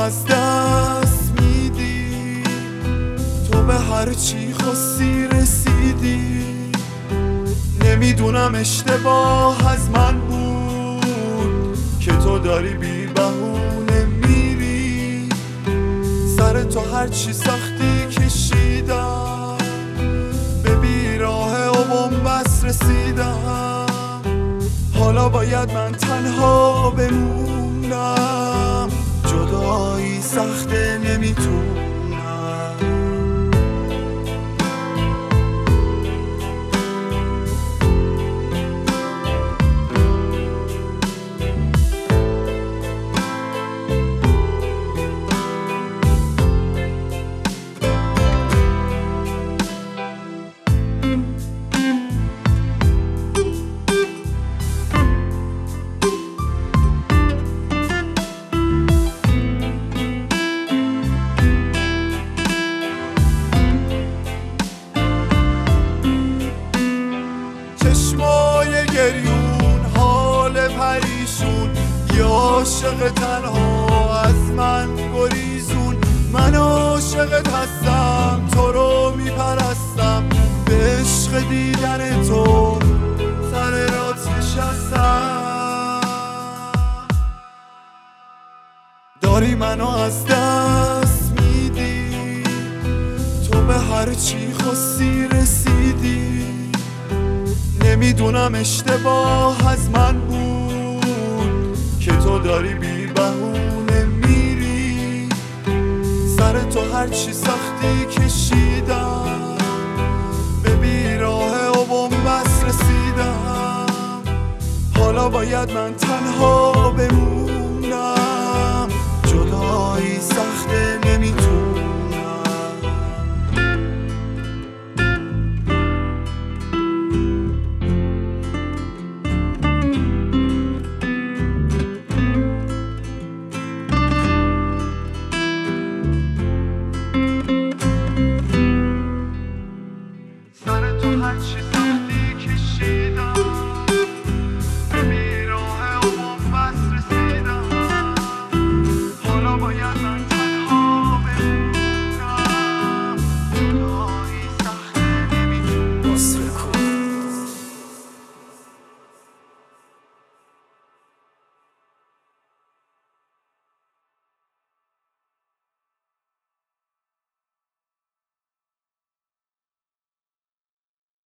از دست میدی، تو به هر چی خواستی رسیدی. نمیدونم اشتباه از من بود که تو داری بی بهونه میری. سر تو هر چی سختی کشیدم، به بیراه و بنبست رسیدم. حالا باید من تنها بمونم، جدایی سخته نمیتونم. چشمای گریون، حال پریشون، یا عاشق تنها از من گریزون. من عاشقت هستم، تو رو میپرستم، به عشق دیدن تو سر رات نشستم. داری منو از دست میدی، تو به هر چی خواستی رسیدی. نمیدونم اشتباه از من بود که تو داری بی بهونه میری. سر تو هر چی سختی کشیدم، به بیراه و بنبست رسیدم. حالا باید من تنها بمونم، جدایی سخته